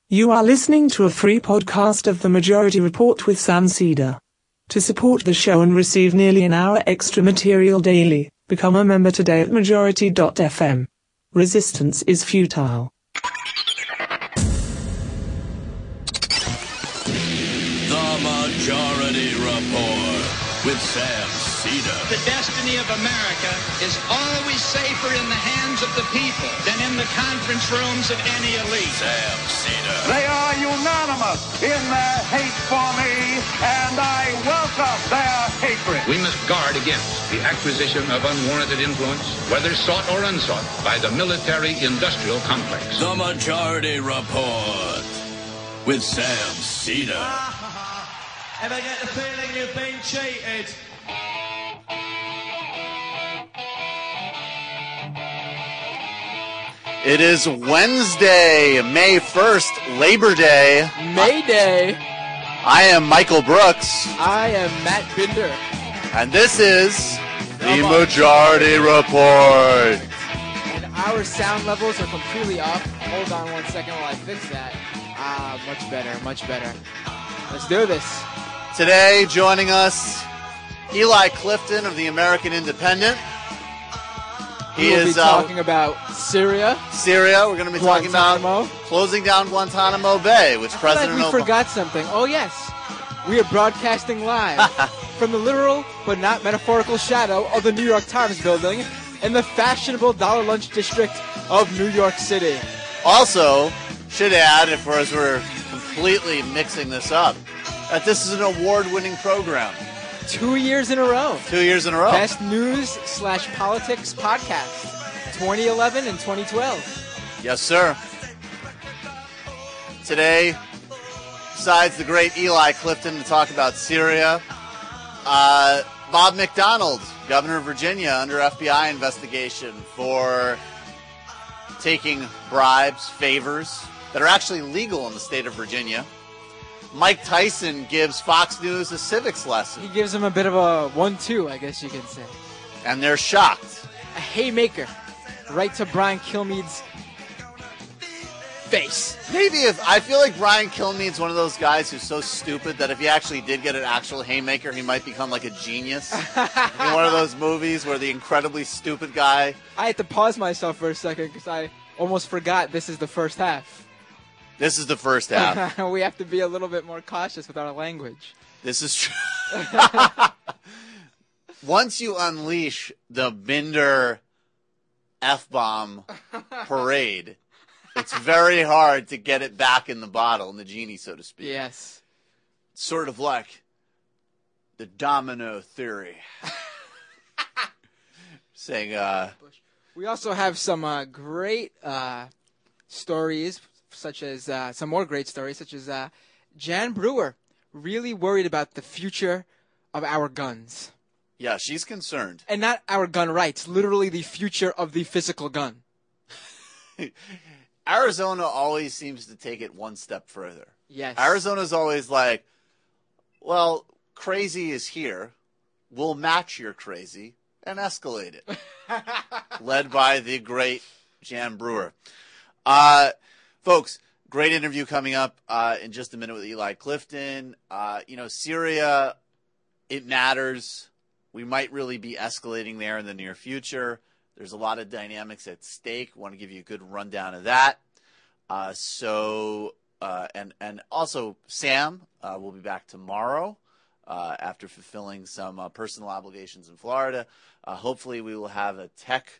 You are listening to a free podcast of The Majority Report with Sam Cedar. To support the show and receive nearly an hour extra material daily, become a member today at majority.fm. Resistance is futile. The Majority Report with Sam Cedar. The destiny of America is always safer in the hands of the people than in the conference rooms of any elite. Sam Cedar. They are unanimous in their hate for me, and I welcome their hatred. We must guard against the acquisition of unwarranted influence, whether sought or unsought, by the military-industrial complex. The Majority Report with Sam Cedar. Ever get the feeling you've been cheated? It is Wednesday, May 1st, Labor Day. May Day. I am Michael Brooks. I am Matt Binder. And this is the Majority Report. And our sound levels are completely off. Hold on 1 second while I fix that. Much better, much better. Let's do this. Today, joining us, Eli Clifton of the American Independent. We will be talking about Syria. We're going to be talking about closing down Guantanamo Bay, which President Obama... We forgot something. Oh, yes. We are broadcasting live from the literal but not metaphorical shadow of the New York Times building in the fashionable Dollar Lunch district of New York City. Also, should add, as we're completely mixing this up, that this is an award-winning program. 2 years in a row. 2 years in a row. Best News/Politics Podcast, 2011 and 2012. Yes, sir. Today, besides the great Eli Clifton to talk about Syria, Bob McDonnell, governor of Virginia, under FBI investigation for taking bribes, favors that are actually legal in the state of Virginia. Mike Tyson gives Fox News a civics lesson. He gives them a bit of a 1-2, I guess you can say. And they're shocked. A haymaker right to Brian Kilmeade's face. Maybe I feel like Brian Kilmeade's one of those guys who's so stupid that if he actually did get an actual haymaker, he might become like a genius. In one of those movies where the incredibly stupid guy... I had to pause myself for a second because I almost forgot this is the first half. This is the first half. We have to be a little bit more cautious with our language. This is true. Once you unleash the Binder F-bomb parade, it's very hard to get it back in the bottle, in the genie, so to speak. Yes. Sort of like the domino theory. Saying, We also have some great stories, such as some more great stories, such as Jan Brewer really worried about the future of our guns. Yeah, she's concerned. And not our gun rights, literally the future of the physical gun. Arizona always seems to take it one step further. Yes. Arizona's always like, well, crazy is here. We'll match your crazy and escalate it. Led by the great Jan Brewer. Folks, great interview coming up in just a minute with Eli Clifton. Syria, it matters. We might really be escalating there in the near future. There's a lot of dynamics at stake. Want to give you a good rundown of that. And also Sam will be back tomorrow after fulfilling some personal obligations in Florida. Hopefully we will have a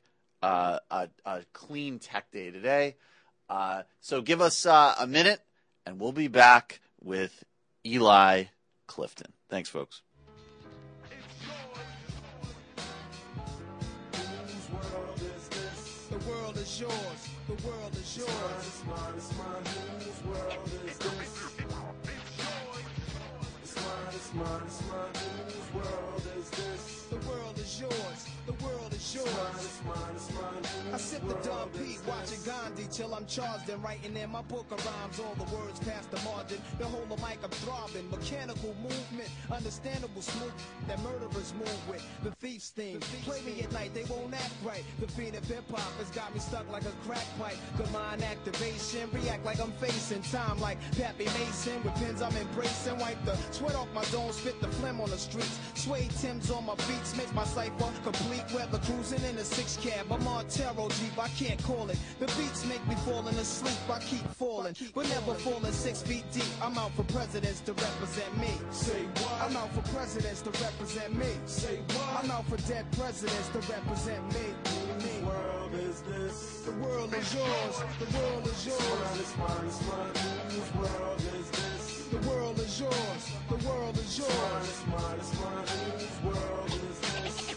clean tech day today. So give us a minute, and we'll be back with Eli Clifton. Thanks, folks. The world is yours. The world is yours. It's mine, it's mine. Whose world is this? It's mine, it's mine, it's mine. Whose world is this? The world is yours. The world is yours. It's mine, it's mine, it's mine. I sip the Don P, watching Gandhi till I'm charged and writing in my book of rhymes. All the words past the margin. The whole of mic I'm throbbing. Mechanical movement, understandable smooth that murderers move with. The thief's theme. Play me at night, they won't act right. The fiend of hip hop has got me stuck like a crack pipe. Good mind activation, react like I'm facing time like Pappy Mason. With pins I'm embracing, wipe the sweat off my dome, spit the phlegm on the streets. Suede Timbs on my beats, make my cipher complete. Weather cruising in a 6 cab, I'm on Montero Jeep, I can't call it. The beats make me falling asleep, I keep falling, but never falling 6 feet deep. I'm out for presidents to represent me. Say what? I'm out for presidents to represent me. Say what? I'm out for dead presidents to represent me. Whose world is this? The world is yours. The world is yours. It's mine, it's mine. Whose world is this? The world is yours. The world is yours. It's mine, it's mine. Whose world is this?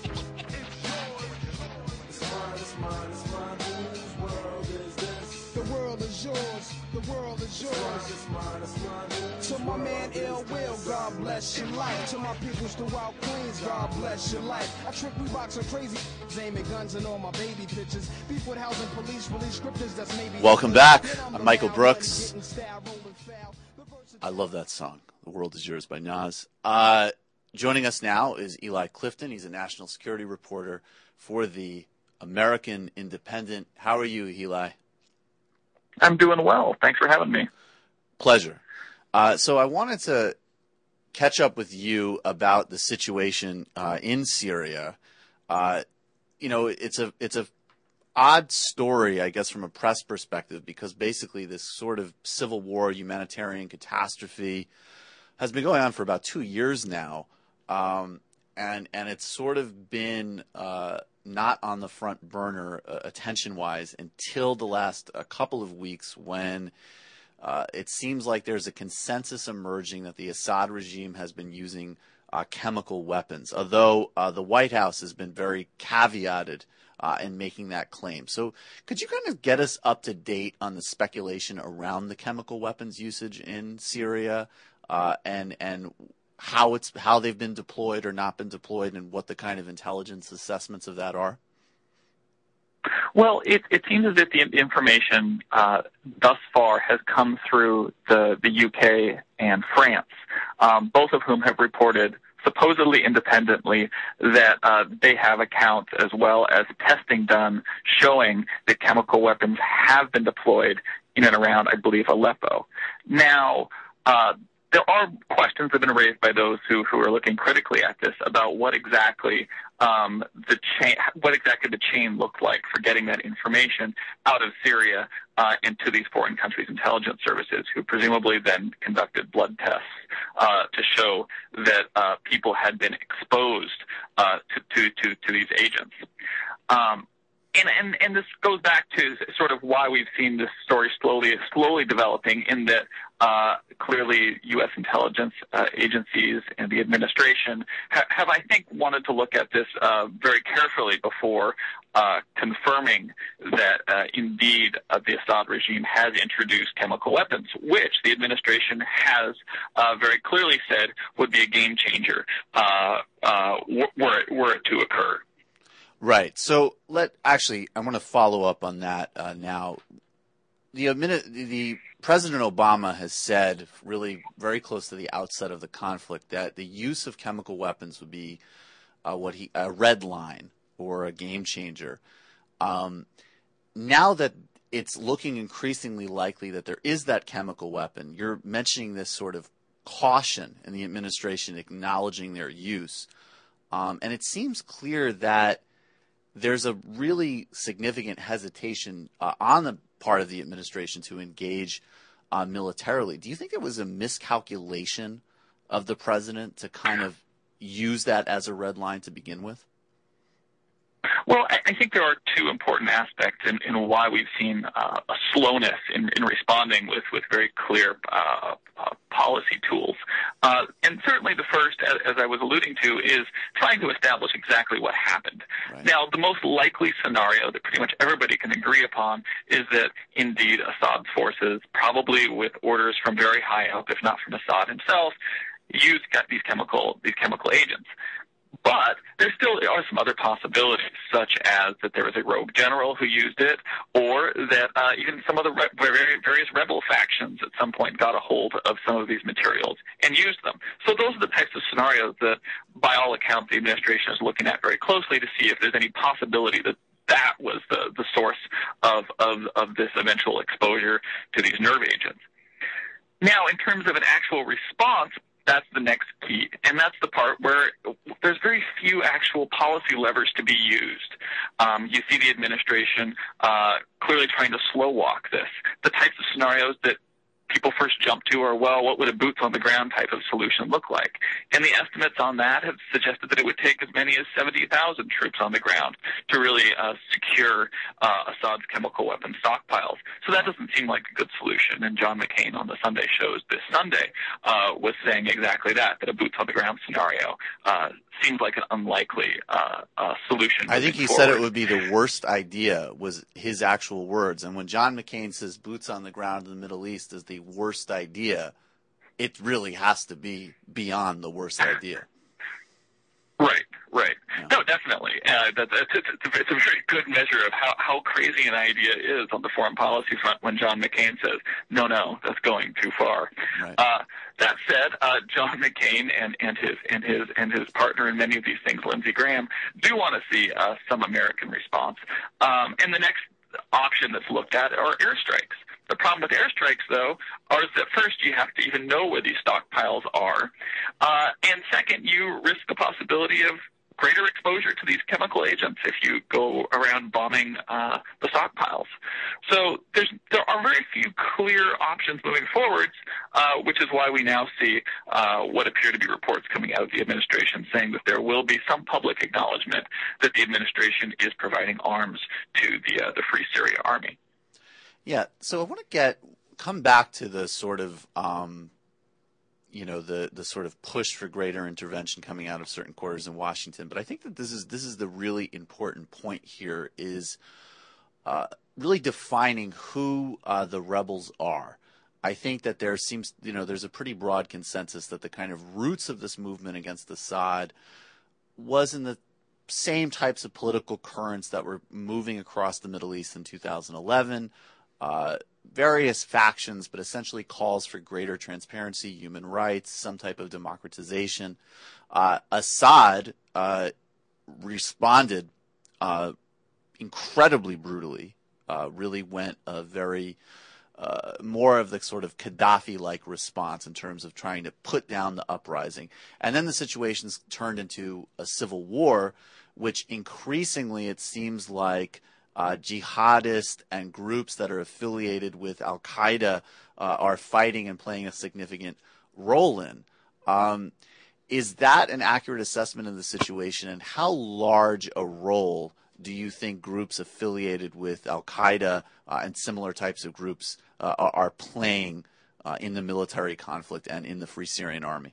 It's mine, it's mine, it's mine. Whose world is this? The world is yours. The world is yours. It's mine, it's mine. To my man Ill Will, God bless your life. To my peoples throughout Queens, God bless your life. I trick Reeboks and crazy aiming guns and all my baby pictures. Beef with housing police, release scriptures that's maybe. Welcome back. I'm Michael Brooks. I love that song, The World Is Yours by Nas. Joining us now is Eli Clifton. He's a national security reporter for the American Independent. How are you, Eli? I'm doing well. Thanks for having me. Pleasure. So I wanted to catch up with you about the situation in Syria. It's a odd story, I guess, from a press perspective, because basically this sort of civil war, humanitarian catastrophe has been going on for about 2 years now. And it's sort of been not on the front burner attention-wise until the last couple of weeks when it seems like there's a consensus emerging that the Assad regime has been using chemical weapons, although the White House has been very caveated in making that claim. So could you kind of get us up to date on the speculation around the chemical weapons usage in Syria and how they've been deployed or not been deployed, and what the kind of intelligence assessments of that are? Well, it seems as if the information thus far has come through the UK and France, both of whom have reported supposedly independently that they have accounts as well as testing done showing that chemical weapons have been deployed in and around, I believe, Aleppo. Now, there are questions that have been raised by those who are looking critically at this about what exactly the chain looked like for getting that information out of Syria into these foreign countries' intelligence services, who presumably then conducted blood tests to show that people had been exposed to these agents. And this goes back to sort of why we've seen this story slowly developing, in that clearly U.S. intelligence agencies and the administration have, I think, wanted to look at this very carefully before confirming that indeed the Assad regime has introduced chemical weapons, which the administration has very clearly said would be a game changer were it to occur. Right. So I want to follow up on that now. The President Obama has said, really very close to the outset of the conflict, that the use of chemical weapons would be a red line or a game changer. Now that it's looking increasingly likely that there is that chemical weapon, you're mentioning this sort of caution in the administration acknowledging their use, and it seems clear that there's a really significant hesitation on the part of the administration to engage militarily. Do you think it was a miscalculation of the president to kind of use that as a red line to begin with? Well, I think there are two important aspects in why we've seen a slowness in responding with very clear policy tools. And certainly the first, as I was alluding to, is trying to establish exactly what happened. Right. Now, the most likely scenario that pretty much everybody can agree upon is that indeed Assad's forces, probably with orders from very high up, if not from Assad himself, used these chemical agents. But there still are some other possibilities, such as that there was a rogue general who used it, or that even some of the various rebel factions at some point got a hold of some of these materials and used them. So those are the types of scenarios that, by all accounts, the administration is looking at very closely to see if there's any possibility that that was the source of this eventual exposure to these nerve agents. Now, in terms of an actual response, that's the next key, and that's the part where there's very few actual policy levers to be used. You see the administration clearly trying to slow walk this. The types of scenarios that people first jump to are, well, what would a boots-on-the-ground type of solution look like? And the estimates on that have suggested that it would take as many as 70,000 troops on the ground to really secure Assad's chemical weapon stockpiles. So that doesn't seem like a good solution. And John McCain on the Sunday shows this Sunday was saying exactly that a boots-on-the-ground scenario seems like an unlikely solution. I think he said it would be the worst idea, was his actual words. And when John McCain says boots on the ground in the Middle East is the worst idea, it really has to be beyond the worst idea. Right. Yeah. No, definitely. It's a very good measure of how crazy an idea is on the foreign policy front when John McCain says, no, that's going too far. Right. That said, John McCain and his partner in many of these things, Lindsey Graham, do want to see some American response. And the next option that's looked at are airstrikes. The problem with airstrikes, though, is that first you have to even know where these stockpiles are, and second, you risk the possibility of greater exposure to these chemical agents if you go around bombing the stockpiles. So there are very few clear options moving forwards, which is why we now see what appear to be reports coming out of the administration saying that there will be some public acknowledgement that the administration is providing arms to the Free Syria Army. Yeah, so I want to come back to the sort of the sort of push for greater intervention coming out of certain quarters in Washington. But I think that this is the really important point here is really defining who the rebels are. I think that there's a pretty broad consensus that the kind of roots of this movement against Assad was in the same types of political currents that were moving across the Middle East in 2011. Various factions, but essentially calls for greater transparency, human rights, some type of democratization. Assad responded incredibly brutally, really went a very more of the sort of Gaddafi-like response in terms of trying to put down the uprising. And then the situation's turned into a civil war, which increasingly it seems like jihadists and groups that are affiliated with Al-Qaeda are fighting and playing a significant role in. Is that an accurate assessment of the situation, and how large a role do you think groups affiliated with Al-Qaeda and similar types of groups are playing in the military conflict and in the Free Syrian Army?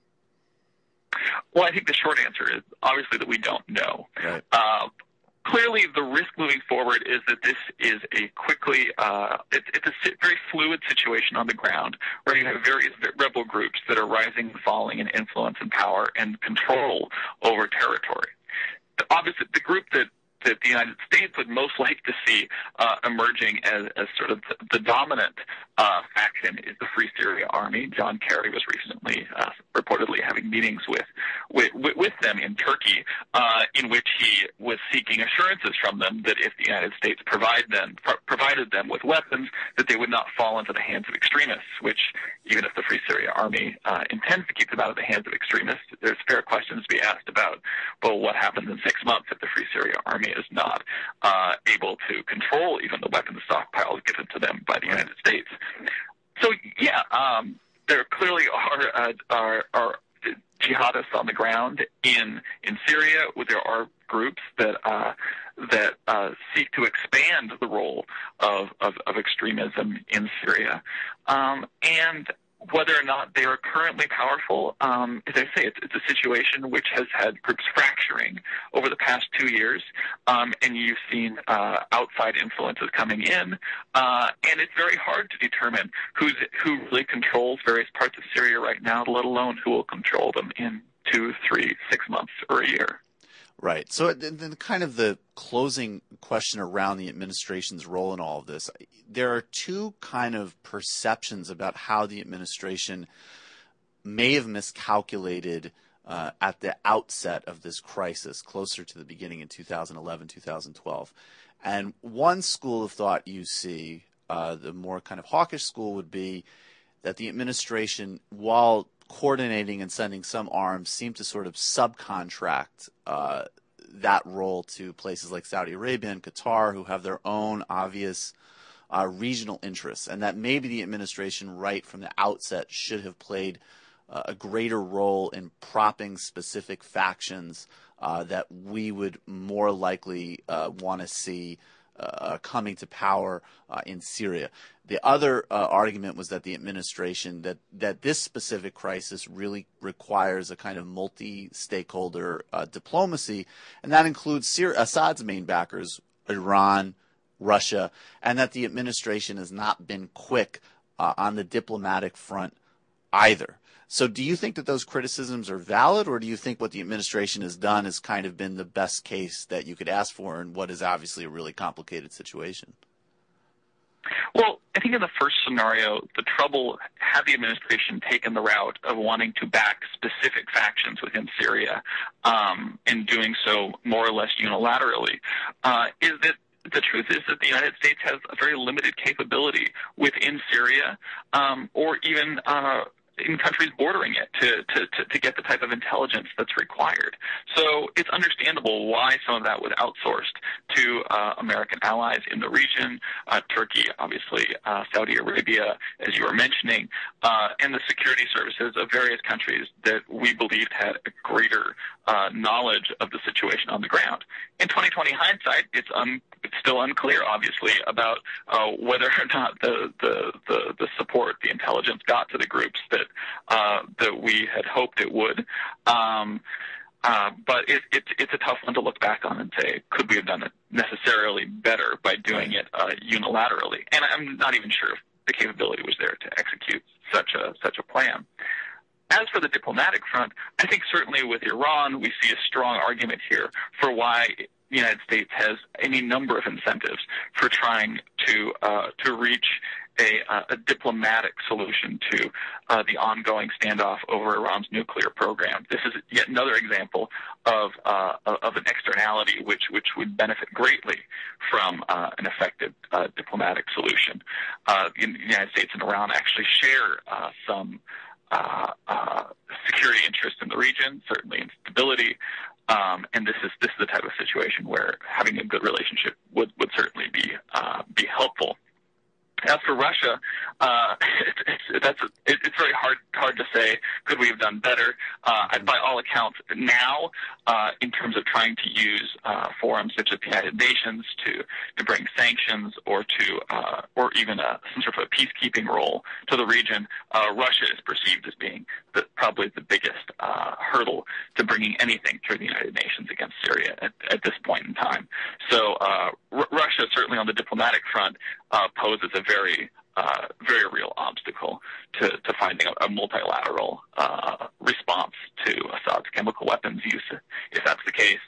Well, I think the short answer is obviously that we don't know. Right. Clearly, the risk moving forward is that this is a quickly, it's a very fluid situation on the ground where you have various rebel groups that are rising and falling in influence and power and control over territory. Obviously, the group that the United States would most like to see emerging as sort of the dominant faction is the Free Syria Army. John Kerry was recently reportedly having meetings with them in Turkey, in which he was seeking assurances from them that if the United States provided them with weapons, that they would not fall into the hands of extremists, which even if the Free Syria Army intends to keep them out of the hands of extremists, there's fair questions to be asked about, well, what happens in 6 months if the Free Syria Army is not able to control even the weapons stockpiles given to them by the United States. So, yeah, there clearly are jihadists on the ground in Syria. There are groups that seek to expand the role of extremism in Syria, and whether or not they are currently powerful, as I say, it's a situation which has had groups fracturing over the past 2 years, and you've seen outside influences coming in, and it's very hard to determine who really controls various parts of Syria right now, let alone who will control them in 2, 3, 6 months, or a year. Right. So then kind of the closing question around the administration's role in all of this, there are two kind of perceptions about how the administration may have miscalculated at the outset of this crisis, closer to the beginning in 2011, 2012. And one school of thought you see, the more kind of hawkish school, would be that the administration, while coordinating and sending some arms, seemed to sort of subcontract that role to places like Saudi Arabia and Qatar, who have their own obvious regional interests, and that maybe the administration right from the outset should have played a greater role in propping specific factions that we would more likely want to see coming to power in Syria. The other argument was that the administration, that this specific crisis really requires a kind of multi-stakeholder diplomacy, and that includes Assad's main backers, Iran, Russia, and that the administration has not been quick on the diplomatic front either. So do you think that those criticisms are valid, or do you think what the administration has done has kind of been the best case that you could ask for in what is obviously a really complicated situation? Well, I think in the first scenario, the trouble, had the administration taken the route of wanting to back specific factions within Syria, and doing so more or less unilaterally, is that the truth is that the United States has a very limited capability within Syria, or even in countries bordering it to get the type of intelligence that's required. So it's understandable why some of that was outsourced to American allies in the region, Turkey, obviously, Saudi Arabia, as you were mentioning, and the security services of various countries that we believed had a greater knowledge of the situation on the ground. In 2020 hindsight, it's still unclear, obviously, about whether or not the support, the intelligence got to the groups that we had hoped it would. But it's a tough one to look back on and say, could we have done it necessarily better by doing it unilaterally? And I'm not even sure if the capability was there to execute such a plan. As for the diplomatic front, I think certainly with Iran, we see a strong argument here for why the United States has any number of incentives for trying to reach a diplomatic solution to the ongoing standoff over Iran's nuclear program. This is yet another example of an externality which would benefit greatly from an effective diplomatic solution. The United States and Iran actually share some security interests in the region, certainly in stability, and this is the type of situation where having a good relationship would certainly be helpful. As for Russia, it's very hard to say, could we have done better? By all accounts, now, in terms of trying to use forums such as the United Nations to bring sanctions or even some sort of a peacekeeping role to the region, Russia is perceived as being probably the biggest hurdle to bringing anything through the United Nations against Syria at this point in time. So Russia, certainly on the diplomatic front, poses a very real obstacle to finding a multilateral response to Assad's chemical weapons use, if that's the case,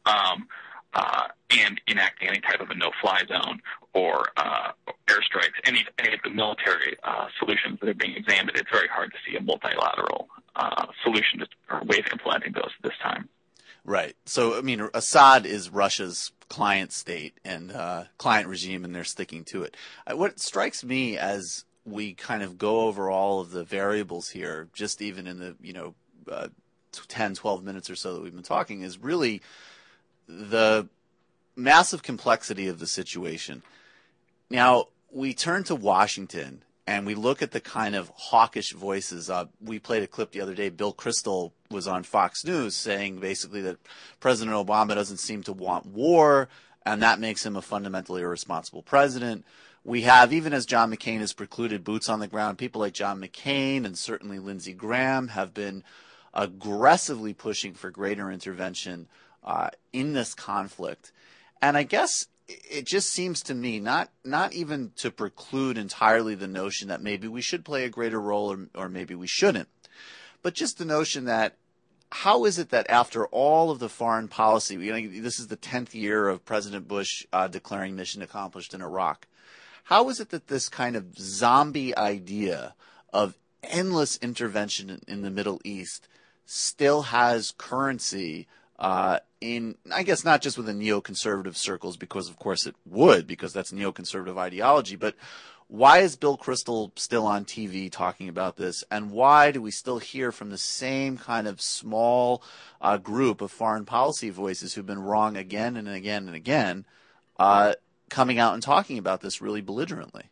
and enacting any type of a no-fly zone or airstrikes, any of the military solutions that are being examined. It's very hard to see a multilateral solution or way of implementing those this time. Right. So, I mean, Assad is Russia's client state and client regime, and they're sticking to it. What strikes me as we kind of go over all of the variables here, just even in the 10, 12 minutes or so that we've been talking, is really the massive complexity of the situation. Now, we turn to Washington and we look at the kind of hawkish voices. We played a clip the other day. Bill Kristol was on Fox News saying basically that President Obama doesn't seem to want war, and that makes him a fundamentally irresponsible president. We have, even as John McCain has precluded boots on the ground, people like John McCain and certainly Lindsey Graham have been aggressively pushing for greater intervention in this conflict. And I guess it just seems to me, not even to preclude entirely the notion that maybe we should play a greater role or maybe we shouldn't, but just the notion that how is it that after all of the foreign policy, this is the 10th year of President Bush declaring mission accomplished in Iraq, how is it that this kind of zombie idea of endless intervention in the Middle East still has currency in, I guess, not just within neoconservative circles, because of course it would, because that's neoconservative ideology, but why is Bill Kristol still on TV talking about this, and why do we still hear from the same kind of small group of foreign policy voices who've been wrong again and again and again, coming out and talking about this really belligerently?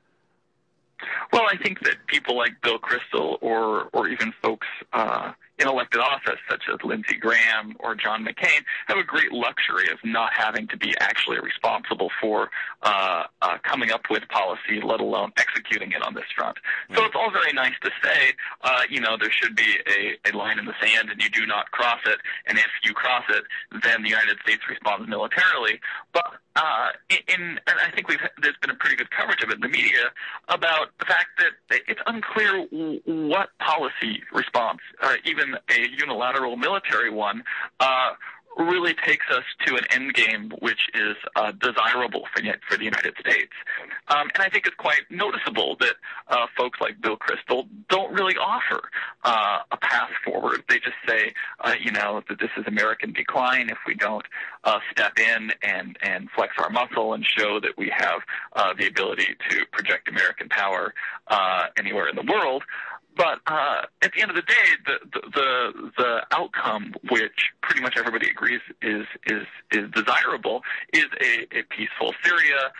Well, I think that people like Bill Kristol or even folks in elected office, such as Lindsey Graham or John McCain, have a great luxury of not having to be actually responsible for coming up with policy, let alone executing it on this front. So it's all very nice to say, there should be a line in the sand and you do not cross it, and if you cross it, then the United States responds militarily. But and I think there's been a pretty good coverage of it in the media about the fact that it's unclear what policy response, even a unilateral military one, really takes us to an end game which is desirable for the United States. And I think it's quite noticeable that folks like Bill Kristol don't really offer a path forward. They just say, that this is American decline if we don't step in and flex our muscle and show that we have the ability to project American power anywhere in the world. But at the end of the day, the outcome, which pretty much everybody agrees is desirable, is a peaceful Syria,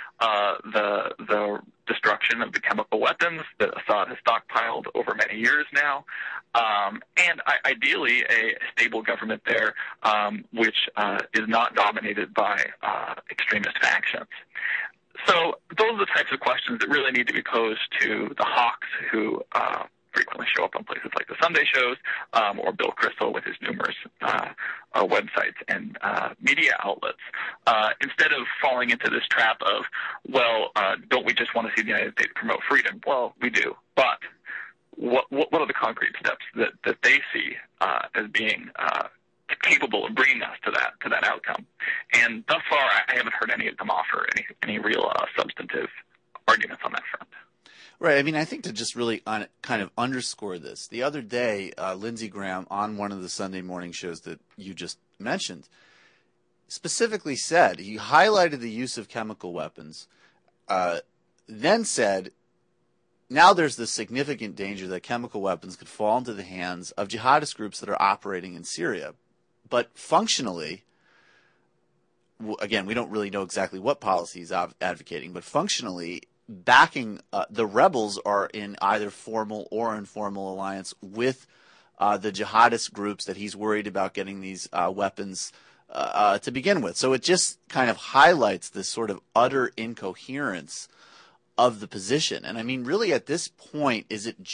the destruction of the chemical weapons that Assad has stockpiled over many years now, and ideally a stable government there, which is not dominated by extremist factions. So those are the types of questions that really need to be posed to the hawks who frequently show up on places like the Sunday shows, or Bill Kristol with his numerous websites and media outlets, instead of falling into this trap of, don't we just want to see the United States promote freedom? Well, we do, but what are the concrete steps that they see as being capable of bringing us to that outcome? And thus far, I haven't heard any of them offer any real substantive arguments on that front. Right. I mean, I think to just really kind of underscore this, the other day, Lindsey Graham on one of the Sunday morning shows that you just mentioned specifically said, he highlighted the use of chemical weapons, then said, now there's this significant danger that chemical weapons could fall into the hands of jihadist groups that are operating in Syria. But functionally, again, we don't really know exactly what policy he's advocating, but functionally, backing the rebels are in either formal or informal alliance with the jihadist groups that he's worried about getting these weapons to begin with. So it just kind of highlights this sort of utter incoherence of the position. And I mean, really at this point, is this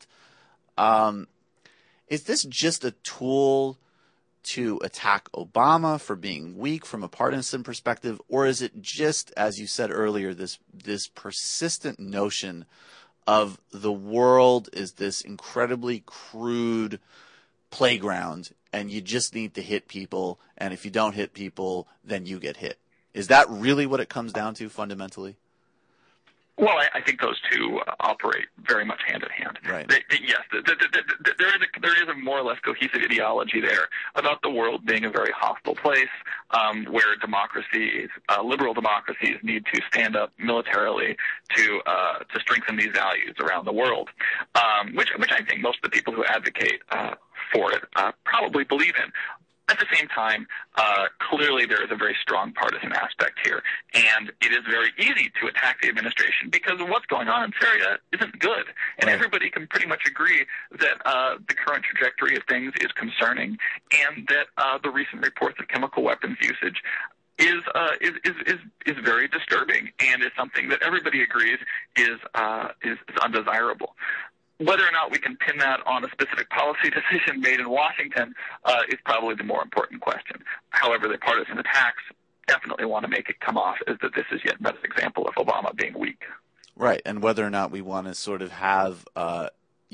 just a tool to attack Obama for being weak from a partisan perspective, or is it just, as you said earlier, this persistent notion of the world is this incredibly crude playground and you just need to hit people, and if you don't hit people, then you get hit? Is that really what it comes down to fundamentally? Well, I think those two operate very much hand in hand. Right. Yes, there is a more or less cohesive ideology there about the world being a very hostile place, where democracies, liberal democracies, need to stand up militarily to strengthen these values around the world, which I think most of the people who advocate for it probably believe in. At the same time, clearly there is a very strong partisan aspect here, and it is very easy to attack the administration because what's going on in Syria isn't good, and everybody can pretty much agree that the current trajectory of things is concerning, and that the recent reports of chemical weapons usage is very disturbing, and is something that everybody agrees is undesirable. Whether or not we can pin that on a specific policy decision made in Washington is probably the more important question. However, the partisan attacks definitely want to make it come off as that this is yet another example of Obama being weak. Right, and whether or not we want to sort of have,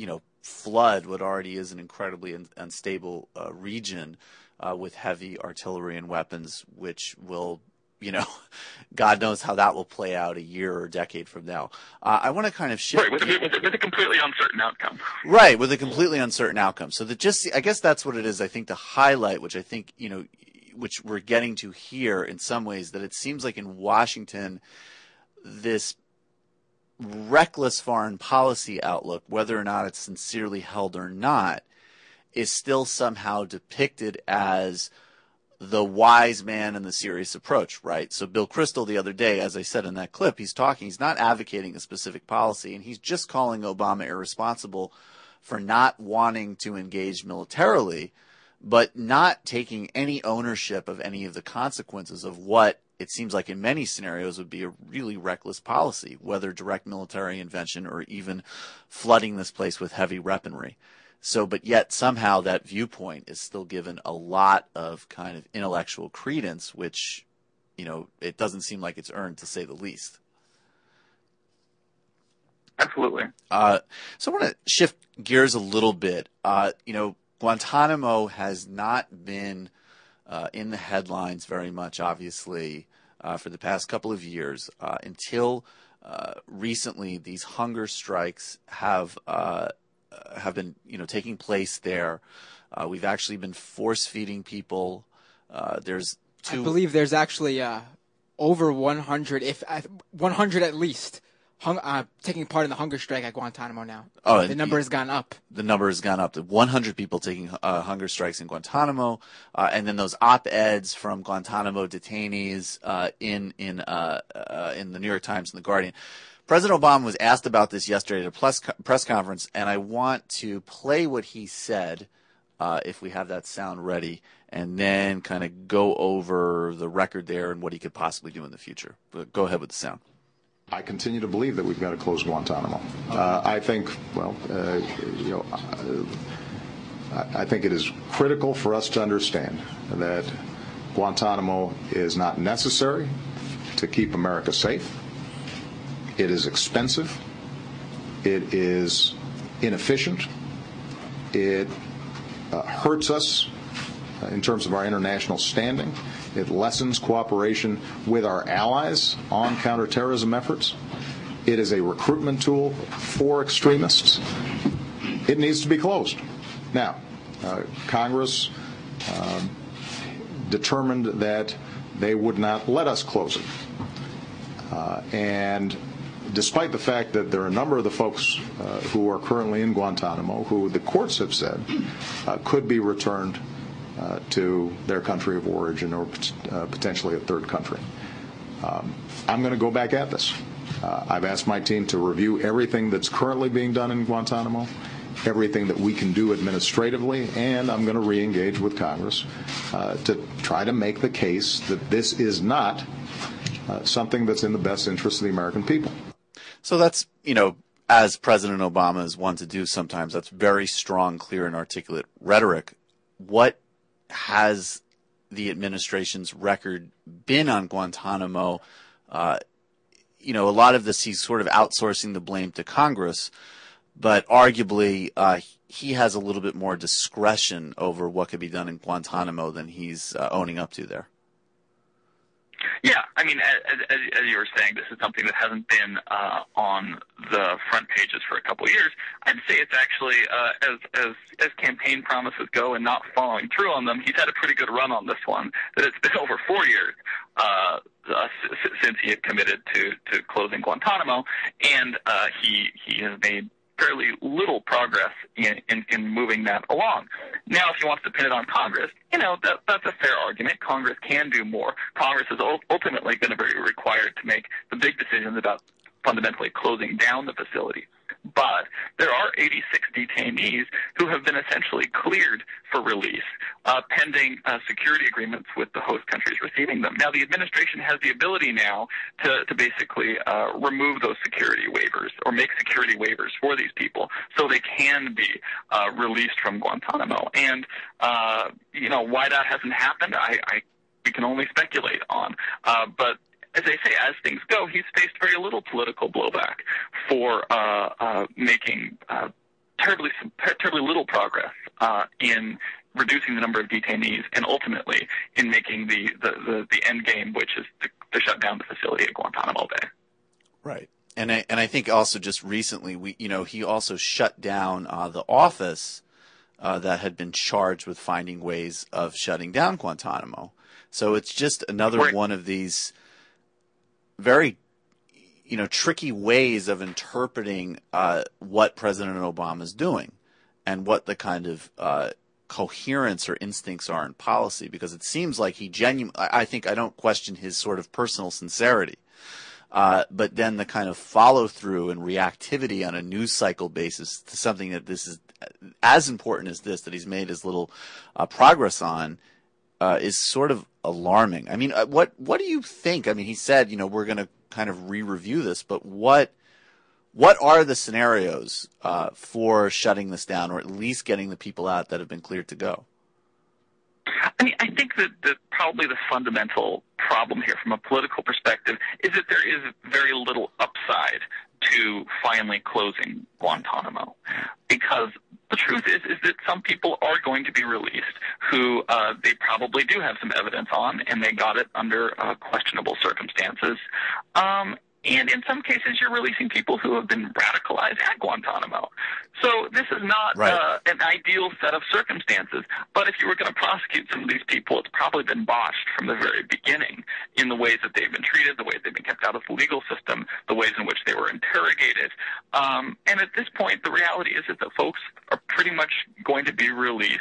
flood what already is an incredibly unstable region with heavy artillery and weapons, which will, God knows how that will play out a year or a decade from now. I want to kind of shift. Right, with a completely uncertain outcome. Right, with a completely uncertain outcome. So I guess that's what it is, I think, to highlight, which I think, which we're getting to here in some ways, that it seems like in Washington, this reckless foreign policy outlook, whether or not it's sincerely held or not, is still somehow depicted as the wise man and the serious approach, right? So Bill Kristol the other day, as I said in that clip, he's not advocating a specific policy, and he's just calling Obama irresponsible for not wanting to engage militarily, but not taking any ownership of any of the consequences of what it seems like in many scenarios would be a really reckless policy, whether direct military intervention or even flooding this place with heavy weaponry. So, but yet somehow that viewpoint is still given a lot of kind of intellectual credence, which, it doesn't seem like it's earned, to say the least. Absolutely. So I want to shift gears a little bit. Guantanamo has not been in the headlines very much, obviously, for the past couple of years until recently. These hunger strikes have been, taking place there. We've actually been force feeding people. I believe there's actually over 100, 100 at least, taking part in the hunger strike at Guantanamo now. Oh, the number has gone up. The number has gone up to 100 people taking hunger strikes in Guantanamo, and then those op-eds from Guantanamo detainees in the New York Times and the Guardian. President Obama was asked about this yesterday at a press conference, and I want to play what he said, if we have that sound ready, and then kind of go over the record there and what he could possibly do in the future. But go ahead with the sound. I continue to believe that we've got to close Guantanamo. I think it is critical for us to understand that Guantanamo is not necessary to keep America safe. It is expensive. It is inefficient. It hurts us in terms of our international standing. It lessens cooperation with our allies on counterterrorism efforts. It is a recruitment tool for extremists. It needs to be closed. Now, Congress determined that they would not let us close it. And despite the fact that there are a number of the folks who are currently in Guantanamo who the courts have said could be returned to their country of origin or potentially a third country. I'm going to go back at this. I've asked my team to review everything that's currently being done in Guantanamo, everything that we can do administratively, and I'm going to re-engage with Congress to try to make the case that this is not something that's in the best interest of the American people. So that's, as President Obama is one to do sometimes, that's very strong, clear, and articulate rhetoric. What has the administration's record been on Guantanamo? A lot of this, he's sort of outsourcing the blame to Congress, but arguably he has a little bit more discretion over what could be done in Guantanamo than he's owning up to there. Yeah, I mean, as you were saying, this is something that hasn't been on the front pages for a couple of years. I'd say it's actually, as campaign promises go and not following through on them, he's had a pretty good run on this one, that it's been over 4 years since he had committed to closing Guantanamo, and he has made fairly little progress in moving that along. Now, if he wants to pin it on Congress, that's a fair argument. Congress can do more. Congress is ultimately going to be required to make the big decisions about fundamentally closing down the facility. But there are 86 detainees who have been essentially cleared for release, pending security agreements with the host countries receiving them. Now, the administration has the ability now to basically remove those security waivers or make security waivers for these people so they can be released from Guantanamo. And, why that hasn't happened, we can only speculate on. But as I say, as things go, he's faced very little political blowback for making terribly little progress in reducing the number of detainees, and ultimately in making the end game, which is to shut down the facility at Guantanamo Bay. Right. And I think also just recently, he also shut down the office that had been charged with finding ways of shutting down Guantanamo. So it's just another one of these very, tricky ways of interpreting what President Obama is doing and what the kind of coherence or instincts are in policy, because it seems like he I don't question his sort of personal sincerity. But then the kind of follow through and reactivity on a news cycle basis to something that this is as important as this, that he's made as little progress on, is sort of alarming. I mean, what do you think? I mean, he said, we're going to kind of re-review this, but what are the scenarios for shutting this down, or at least getting the people out that have been cleared to go? I mean, I think that probably the fundamental problem here from a political perspective is that there is very little upside to finally closing Guantanamo, because the truth is that some people are going to be released who they probably do have some evidence on, and they got it under questionable circumstances. And in some cases, you're releasing people who have been radicalized at Guantanamo. So this is not an ideal set of circumstances. But if you were going to prosecute some of these people, it's probably been botched from the very beginning in the ways that they've been treated, the ways they've been kept out of the legal system, the ways in which they were interrogated. And at this point, the reality is that the folks are pretty much going to be released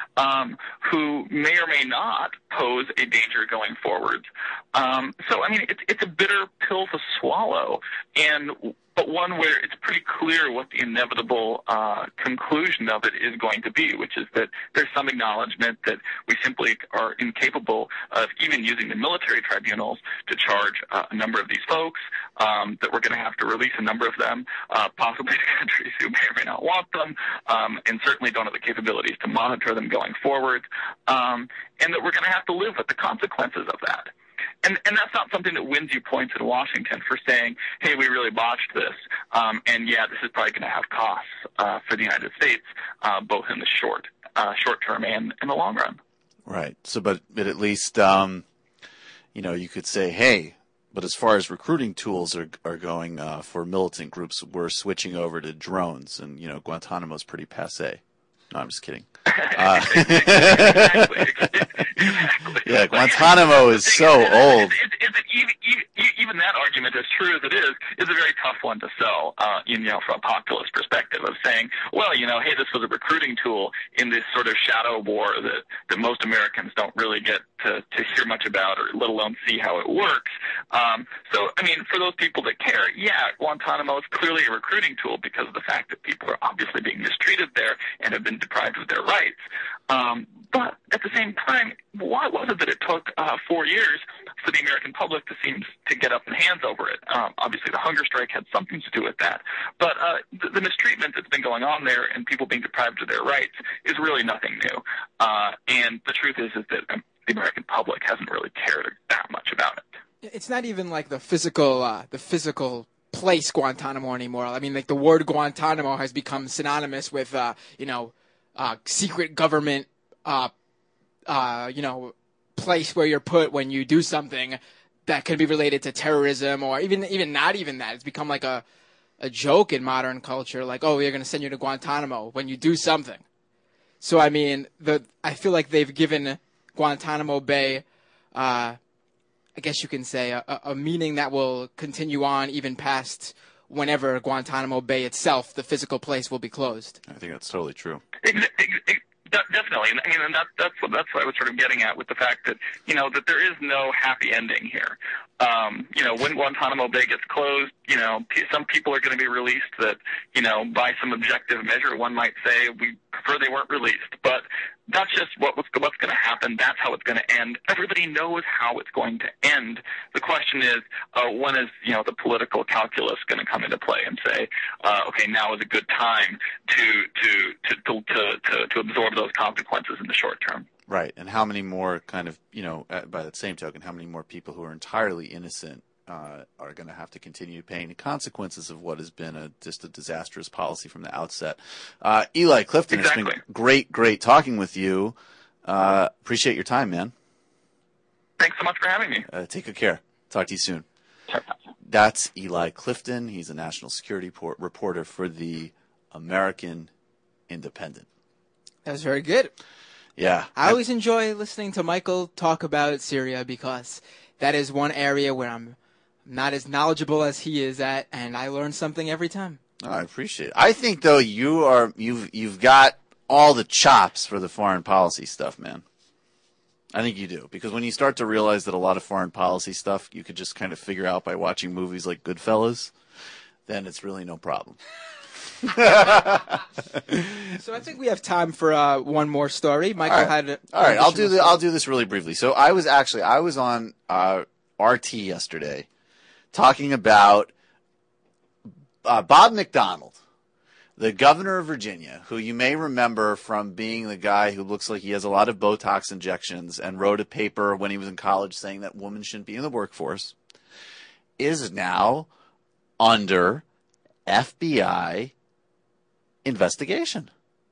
who may or may not pose a danger going forward. So, I mean, it's a bitter pill to swallow, but one where it's pretty clear what the inevitable conclusion of it is going to be, which is that there's some acknowledgement that we simply are incapable of even using the military tribunals to charge a number of these folks, that we're going to have to release a number of them, possibly to countries who may or may not want them, and certainly don't have the capabilities to monitor them going forward, and that we're going to have to live with the consequences of that. And that's not something that wins you points in Washington for saying, hey, we really botched this, and yeah, this is probably going to have costs for the United States, both in the short term and in the long run. Right. So, but at least, you could say, hey, but as far as recruiting tools are going for militant groups, we're switching over to drones, and, Guantanamo's pretty passé. No, I'm just kidding. Exactly. Yeah, Guantanamo is so old. Even that argument, as true as it is a very tough one to sell, from a populist perspective of saying, well, hey, this was a recruiting tool in this sort of shadow war that most Americans don't really get to hear much about, or let alone see how it works. So, I mean, for those people that care, yeah, Guantanamo is clearly a recruiting tool because of the fact that people are obviously being mistreated there and have been deprived of their rights. But at the same time, why was it that it took 4 years for the American public to get up in hands over it? Obviously, the hunger strike had something to do with that. But the mistreatment that's been going on there and people being deprived of their rights is really nothing new. And the truth is that the American public hasn't really cared that much about it. It's not even like the physical place Guantanamo anymore. I mean, like the word Guantanamo has become synonymous with secret government place where you're put when you do something that could be related to terrorism, or even not even that. It's become like a joke in modern culture, like, oh, we're going to send you to Guantanamo when you do something. So, I mean, I feel like they've given Guantanamo Bay, I guess you can say, a meaning that will continue on even past whenever Guantanamo Bay itself, the physical place, will be closed. I think that's totally true. Definitely. I mean, and that's what I was sort of getting at with the fact that, that there is no happy ending here. When Guantanamo Bay gets closed, some people are going to be released that, by some objective measure, one might say we prefer they weren't released. But that's just what's going to happen. That's how it's going to end. Everybody knows how it's going to end. The question is, when is, the political calculus going to come into play and say, okay, now is a good time to absorb those consequences in the short term. Right. And how many more kind of, by that same token, how many more people who are entirely innocent are going to have to continue paying the consequences of what has been just a disastrous policy from the outset. Eli Clifton, It's been great talking with you. Appreciate your time, man. Thanks so much for having me. Take good care. Talk to you soon. That's Eli Clifton. He's a national security reporter for the American Independent. That was very good. Yeah. I always enjoy listening to Michael talk about Syria because that is one area where I'm not as knowledgeable as he is at, and I learn something every time. Oh, I appreciate it. I think though you've got all the chops for the foreign policy stuff, man. I think you do, because when you start to realize that a lot of foreign policy stuff you could just kind of figure out by watching movies like Goodfellas, then it's really no problem. So I think we have time for one more story. Michael had. All right, I'll do this really briefly. So I was on RT yesterday, talking about Bob McDonald, the governor of Virginia, who you may remember from being the guy who looks like he has a lot of Botox injections and wrote a paper when he was in college saying that women shouldn't be in the workforce, is now under FBI investigation.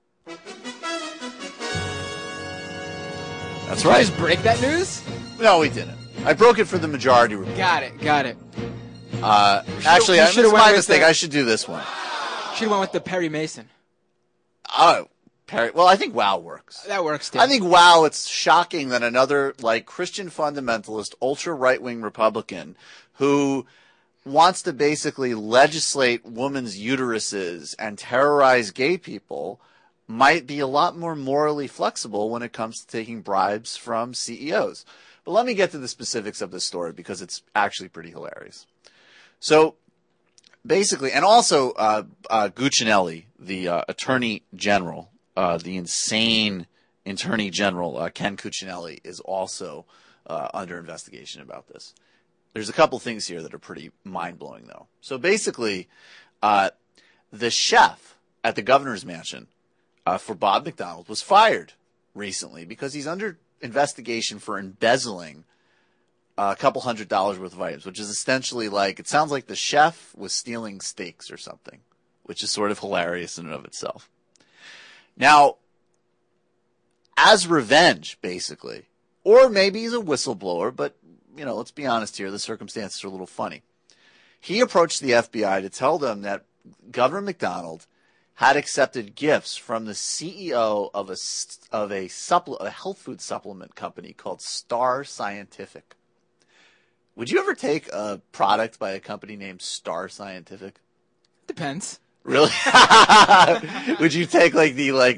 That's Did right. you just break that news? No, we didn't. I broke it for the majority report. Got it. Actually, this is my mistake. I should do this one. Should have went with the Perry Mason. Oh, Perry. Well, I think WOW works. That works too. I think WOW, it's shocking that another Christian fundamentalist, ultra right-wing Republican who wants to basically legislate women's uteruses and terrorize gay people might be a lot more morally flexible when it comes to taking bribes from CEOs. But let me get to the specifics of this story because it's actually pretty hilarious. So basically, and also Cuccinelli, the Attorney General, the insane Attorney General, Ken Cuccinelli, is also under investigation about this. There's a couple things here that are pretty mind-blowing, though. So basically, the chef at the governor's mansion for Bob McDonald was fired recently because he's under investigation for embezzling a couple $100 worth of items, which is essentially it sounds like the chef was stealing steaks or something, which is sort of hilarious in and of itself. Now, as revenge, basically, or maybe he's a whistleblower, but, let's be honest here, the circumstances are a little funny. He approached the FBI to tell them that Governor McDonald had accepted gifts from the CEO of a health food supplement company called Star Scientific. Would you ever take a product by a company named Star Scientific? Depends. Really? Would you take I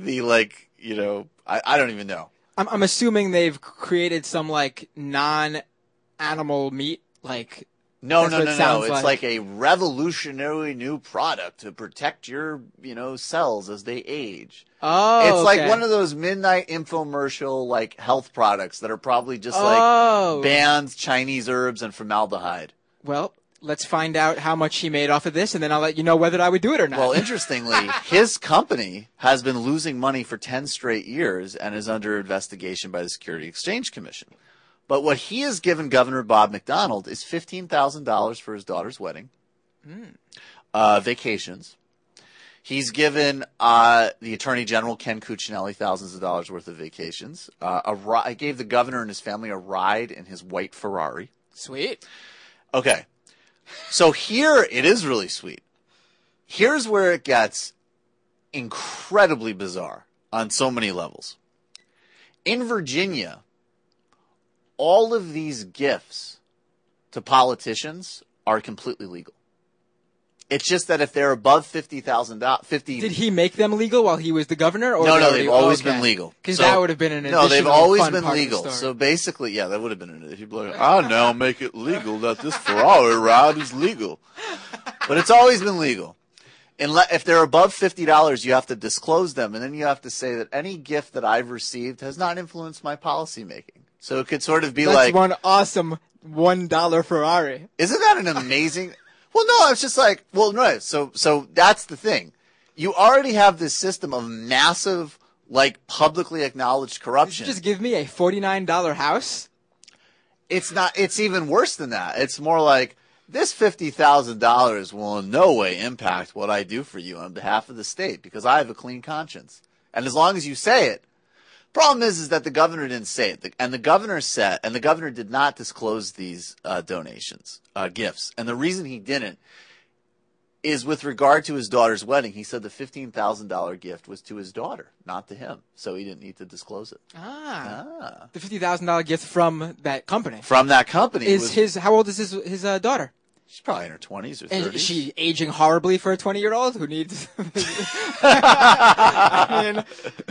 don't even know. I'm assuming they've created some non-animal meat, No. It's like a revolutionary new product to protect your, cells as they age. Oh, it's okay. like one of those midnight infomercial health products that are probably just banned Chinese herbs and formaldehyde. Well, let's find out how much he made off of this, and then I'll let you know whether I would do it or not. Well, interestingly, his company has been losing money for 10 straight years and is under investigation by the Security Exchange Commission. But what he has given Governor Bob McDonald is $15,000 for his daughter's wedding, vacations. He's given the Attorney General, Ken Cuccinelli, thousands of dollars worth of vacations. I gave the governor and his family a ride in his white Ferrari. Sweet. Okay. So here, it is really sweet. Here's where it gets incredibly bizarre on so many levels. In Virginia, all of these gifts to politicians are completely legal. It's just that if they're above $50,000, Did he make them legal while he was the governor? Or no, they've always been legal. Because that would have been an additional No, they've always fun been part legal. of the story. So basically, yeah, that would have been an addition. I'll now make it legal that this Ferrari ride is legal. But it's always been legal. If they're above $50, you have to disclose them, and then you have to say that any gift that I've received has not influenced my policy making. So it could sort of be That's one awesome $1 Ferrari. Isn't that an amazing? Well, no, it's just no. So that's the thing. You already have this system of massive, publicly acknowledged corruption. Did you just give me a $49 house? It's not. It's even worse than that. It's more like this $50,000 will in no way impact what I do for you on behalf of the state because I have a clean conscience. And as long as you say it, problem is that the governor didn't say it. And the governor did not disclose these donations, gifts. And the reason he didn't is with regard to his daughter's wedding. He said the $15,000 gift was to his daughter, not to him. So he didn't need to disclose it. The $50,000 gift from that company. From that company. How old is his daughter? She's probably in her 20s or 30s. And is she aging horribly for a 20-year-old who needs... I mean...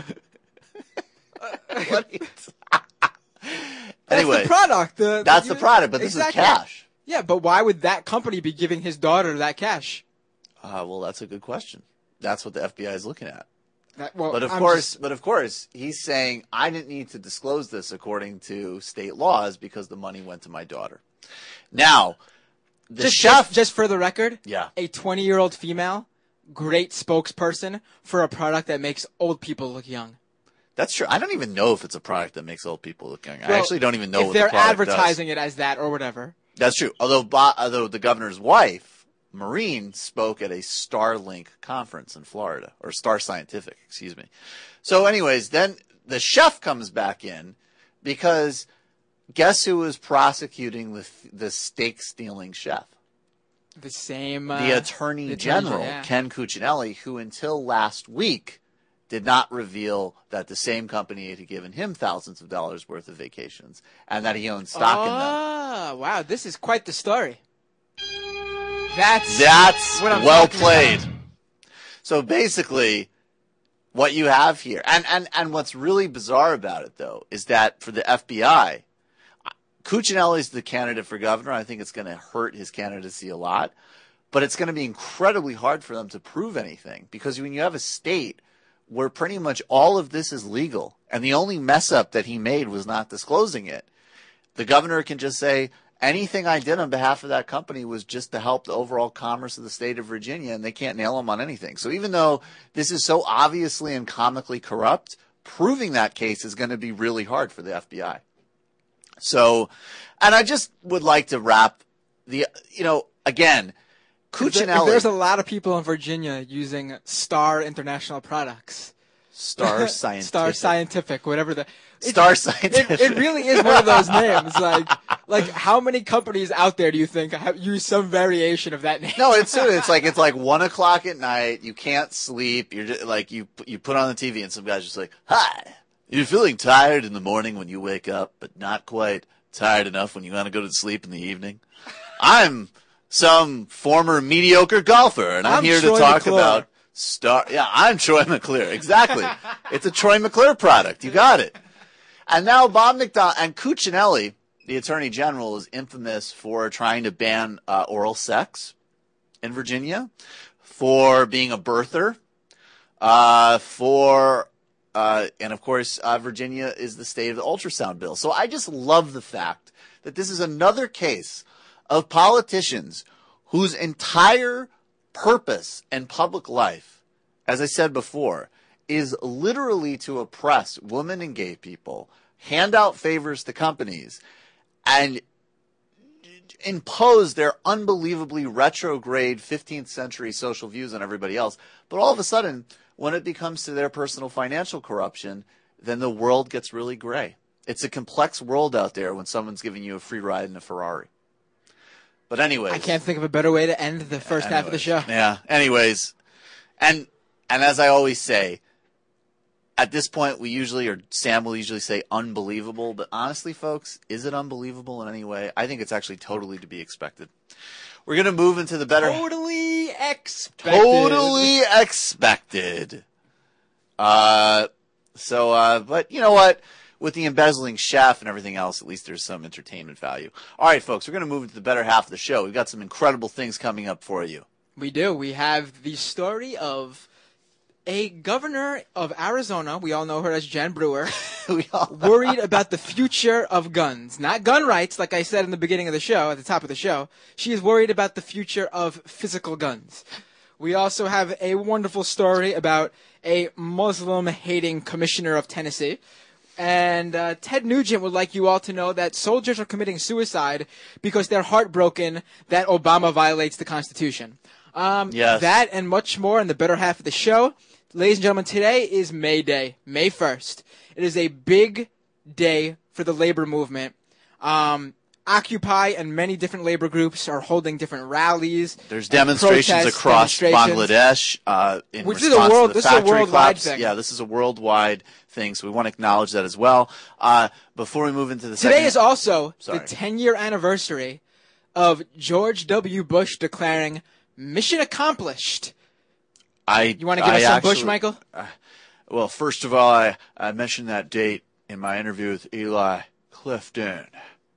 Anyway, that's the product. That's the product, but this is cash. Yeah, but why would that company be giving his daughter that cash? Well, that's a good question. That's what the FBI is looking at. But of course, he's saying I didn't need to disclose this according to state laws because the money went to my daughter. Now, just for the record, yeah, a 20-year-old female, great spokesperson for a product that makes old people look young. That's true. I don't even know if it's a product that makes old people look young. I actually don't even know what the product does. If they're advertising it as that or whatever. That's true. Although the governor's wife, Maureen, spoke at a Starlink conference in Florida, or Star Scientific, excuse me. So anyways, then the chef comes back in because guess who was prosecuting the steak-stealing chef? The Attorney General, yeah. Ken Cuccinelli, who until last week did not reveal that the same company had given him thousands of dollars worth of vacations and that he owned stock in them. Oh, wow. This is quite the story. That's what I'm well talking played. about. So basically, what you have here, and what's really bizarre about it, though, is that for the FBI, Cuccinelli's the candidate for governor. I think it's going to hurt his candidacy a lot. But it's going to be incredibly hard for them to prove anything because when you have a state where pretty much all of this is legal, and the only mess up that he made was not disclosing it. The governor can just say, anything I did on behalf of that company was just to help the overall commerce of the state of Virginia, and they can't nail him on anything. So even though this is so obviously and comically corrupt, proving that case is going to be really hard for the FBI. So, and I just would like to wrap again, Cuccinelli. There's a lot of people in Virginia using Star International products. Star Scientific. Star Scientific, whatever Star Scientific. It really is one of those names. Like how many companies out there do you think use some variation of that name? No, it's like 1:00 at night. You can't sleep. You're just, like you put on the TV and some guy's just like, "Hi, you're feeling tired in the morning when you wake up, but not quite tired enough when you want to go to sleep in the evening. I'm some former mediocre golfer, and I'm here Troy to talk McClure. about Star." Yeah, I'm Troy McClure. Exactly. It's a Troy McClure product. You got it. And now Bob McDonald and Cuccinelli, the Attorney General, is infamous for trying to ban oral sex in Virginia, for being a birther, and of course, Virginia is the state of the ultrasound bill. So I just love the fact that this is another case of politicians whose entire purpose in public life, as I said before, is literally to oppress women and gay people, hand out favors to companies, and impose their unbelievably retrograde 15th century social views on everybody else. But all of a sudden, when it becomes to their personal financial corruption, then the world gets really gray. It's a complex world out there when someone's giving you a free ride in a Ferrari. But anyways. I can't think of a better way to end the first half of the show. Yeah. Anyways. And as I always say, at this point, Sam will usually say unbelievable, but honestly, folks, is it unbelievable in any way? I think it's actually totally to be expected. We're going to move into the better. Totally expected. But you know what? With the embezzling chef and everything else, at least there's some entertainment value. All right, folks, we're going to move into the better half of the show. We've got some incredible things coming up for you. We do. We have the story of a governor of Arizona, we all know her as Jan Brewer, worried about the future of guns. Not gun rights, like I said in the beginning of the show, at the top of the show. She is worried about the future of physical guns. We also have a wonderful story about a Muslim-hating commissioner of Tennessee. And Ted Nugent would like you all to know that soldiers are committing suicide because they're heartbroken that Obama violates the Constitution. Yes. That and much more in the better half of the show. Ladies and gentlemen, today is May Day, May 1st. It is a big day for the labor movement. Occupy and many different labor groups are holding different rallies. There's demonstrations across Bangladesh in response to the factory collapse. Thing. Yeah, this is a worldwide thing, so we want to acknowledge that as well. Before we move into the today second, is also the 10-year anniversary of George W. Bush declaring mission accomplished. You want to give us some Bush, Michael? Well, first of all, I mentioned that date in my interview with Eli Clifton.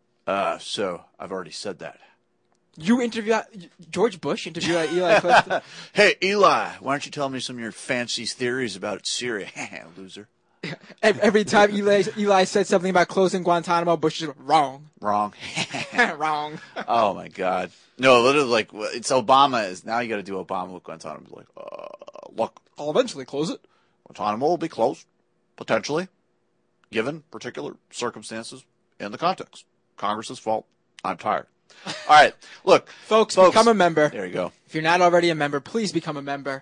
So I've already said that. You interviewed George Bush? Interviewed Eli Clifton? Hey, Eli, why don't you tell me some of your fancy theories about Syria? Loser. Every time Eli said something about closing Guantanamo, Bush is wrong. Wrong. Wrong. Oh, my God. No, literally, like, it's Obama. Now you got to do Obama with Guantanamo. Like, look. I'll eventually close it. Guantanamo will be closed, potentially, given particular circumstances in the context. Congress's fault. I'm tired. All right. Look. Folks, become a member. There you go. If you're not already a member, please become a member.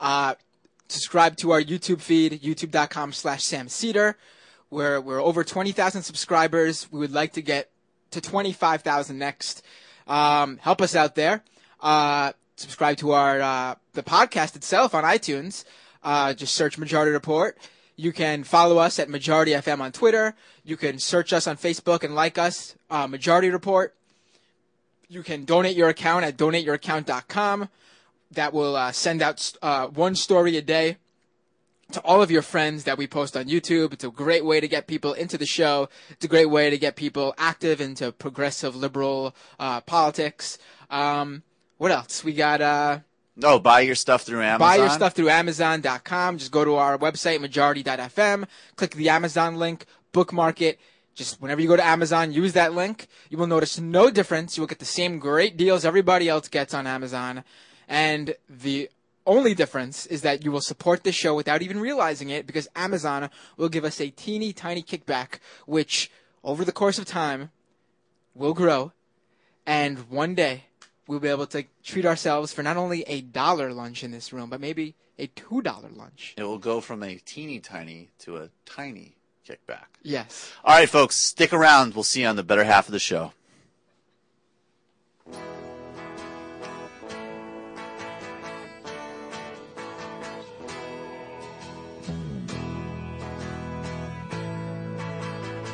Subscribe to our YouTube feed, youtube.com/Sam Cedar. We're over 20,000 subscribers. We would like to get to 25,000 next. Help us out there. Subscribe to our the podcast itself on iTunes. Just search Majority Report. You can follow us at Majority FM on Twitter. You can search us on Facebook and like us, Majority Report. You can donate your account at donateyouraccount.com. That will send out one story a day to all of your friends that we post on YouTube. It's a great way to get people into the show. It's a great way to get people active into progressive liberal politics. What else? We got... buy your stuff through Amazon. Buy your stuff through Amazon.com. Just go to our website, majority.fm. Click the Amazon link, bookmark it. Just whenever you go to Amazon, use that link. You will notice no difference. You will get the same great deals everybody else gets on Amazon. And the only difference is that you will support this show without even realizing it because Amazon will give us a teeny tiny kickback, which over the course of time will grow. And one day we'll be able to treat ourselves for not only $1 lunch in this room, but maybe a $2 lunch. It will go from a teeny tiny to a tiny kickback. Yes. All right, folks, stick around. We'll see you on the better half of the show.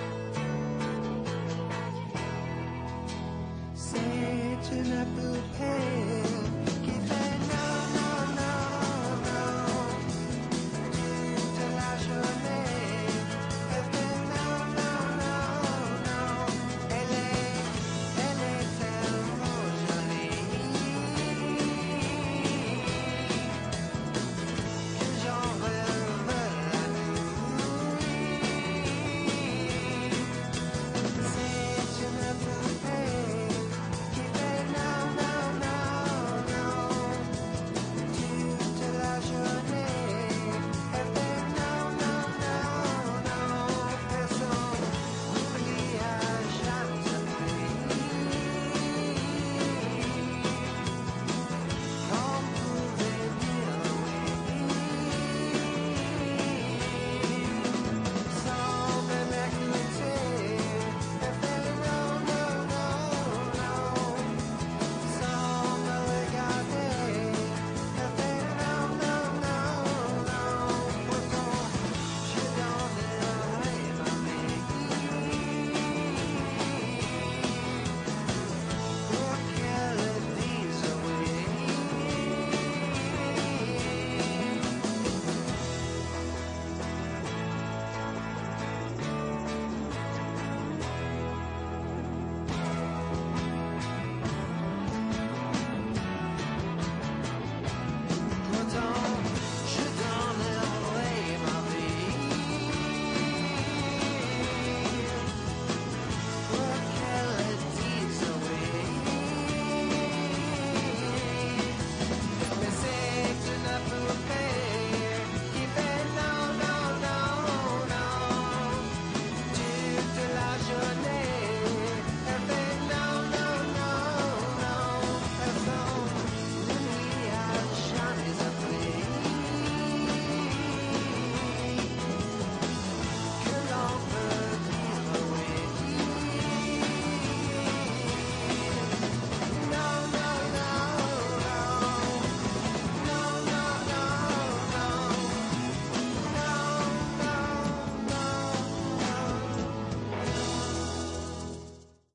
Searching up the past.